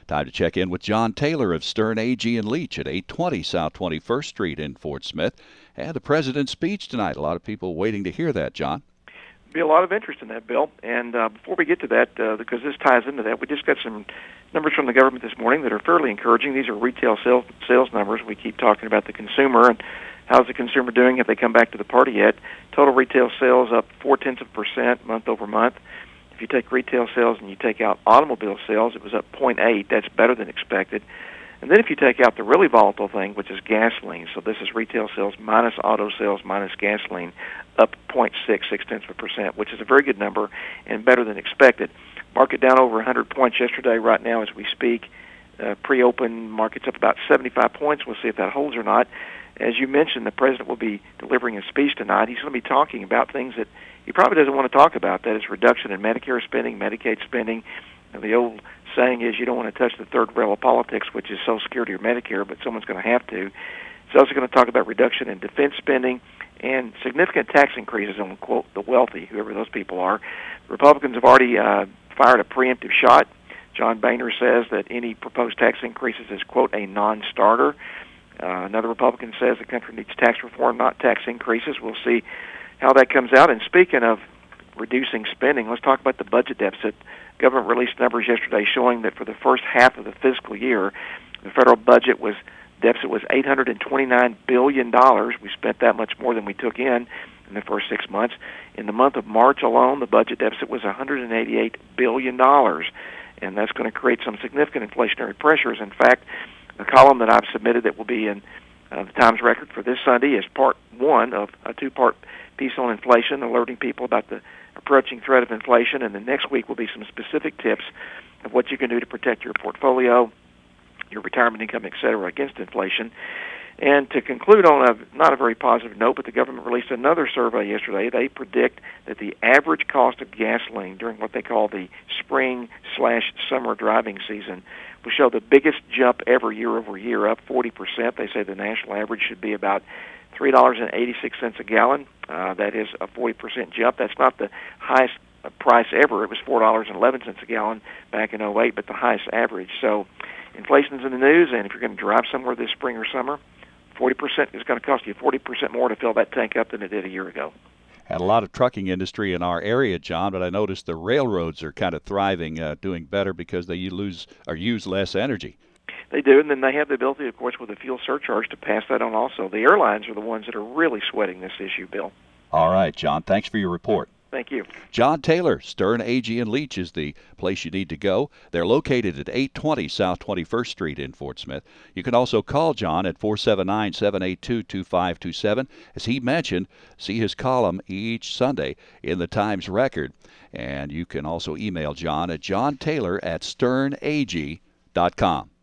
Time to check in with John Taylor of Stern Agee and Leach at 820 South 21st Street in Fort Smith. And the president's speech tonight. A lot of people waiting to hear that, John. Be a lot of interest in that, Bill. And before we get to that, because this ties into that, we just got some numbers from the government this morning that are fairly encouraging. These are retail sales numbers. We keep talking about the consumer and how's the consumer doing. Have they come back to the party yet? Total retail sales up 0.4% month over month. If you take retail sales and you take out automobile sales, it was up 0.8. That's better than expected. And then if you take out the really volatile thing, which is gasoline, so this is retail sales minus auto sales minus gasoline, up 0.6%, which is a very good number and better than expected. Market down over 100 points yesterday. Right now as we speak, pre-open market's up about 75 points. We'll see if that holds or not. As you mentioned, the president will be delivering a speech tonight. He's going to be talking about things that he probably doesn't want to talk about. That is reduction in Medicare spending, Medicaid spending. And the old saying is you don't want to touch the third rail of politics, which is Social Security or Medicare, but someone's going to have to. He's also going to talk about reduction in defense spending and significant tax increases on, quote, the wealthy, whoever those people are. Republicans have already fired a preemptive shot. John Boehner says that any proposed tax increases is, quote, a non-starter. Another Republican says the country needs tax reform, not tax increases. We'll see how that comes out. And speaking of reducing spending, let's talk about the budget deficit. Government released numbers yesterday showing that for the first half of the fiscal year, the federal budget deficit was $829 billion. We spent that much more than we took in the first 6 months. In the month of March alone, the budget deficit was $188 billion, and that's going to create some significant inflationary pressures. In fact, the column that I've submitted that will be in the Times Record for this Sunday is part one of a two-part piece on inflation, alerting people about the approaching threat of inflation, and the next week will be some specific tips of what you can do to protect your portfolio, your retirement income, et cetera, against inflation. And to conclude on not a very positive note, but the government released another survey yesterday. They predict that the average cost of gasoline during what they call the spring/summer driving season will show the biggest jump ever year over year, up 40%. They say the national average should be about $3.86 a gallon. That is a 40% jump. That's not the highest price ever. It was $4.11 a gallon back in '08, but the highest average. So inflation's in the news, and if you're going to drive somewhere this spring or summer, 40% is going to cost you 40% more to fill that tank up than it did a year ago. Had a lot of trucking industry in our area, John, but I noticed the railroads are kind of thriving, doing better because they use less energy. They do, and then they have the ability, of course, with the fuel surcharge to pass that on also. The airlines are the ones that are really sweating this issue, Bill. All right, John, thanks for your report. Thank you. John Taylor, Stern Agee and Leach is the place you need to go. They're located at 820 South 21st Street in Fort Smith. You can also call John at 479-782-2527. As he mentioned, see his column each Sunday in the Times Record. And you can also email John at johntaylor@sternagee.com.